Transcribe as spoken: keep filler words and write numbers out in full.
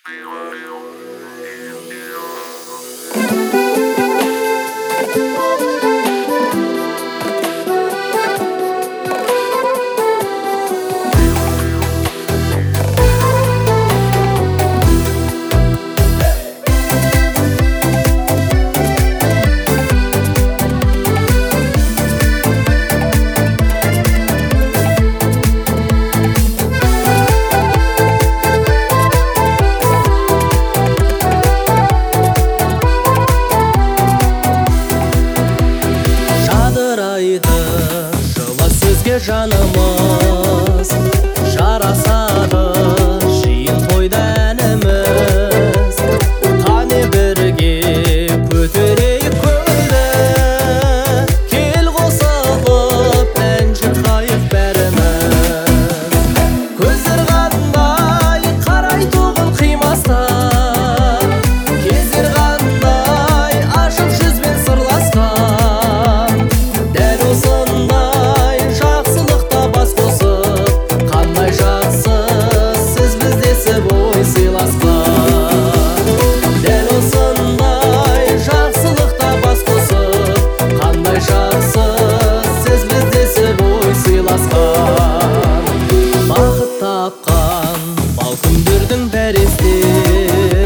Жылы сөзге жанымыз жарасады, жиын тойда әніміз. Қане бірге көтерейік көлді, кел қосылып ән шырқайық бәріміз. Көздер қандай қарай тұғын қимастан, кездер қандай ашық жүзбен сырласқан. Дәл осындай жақсылықта бас қосып, қандай жақсы сіз біздесіп ой сыйласқан. Дәл осындай жақсылықта бас қосып, қандай жақсы сіз біздесіп ой сыйласқан. Бақыт тапқан бал күндердің бәрі есте,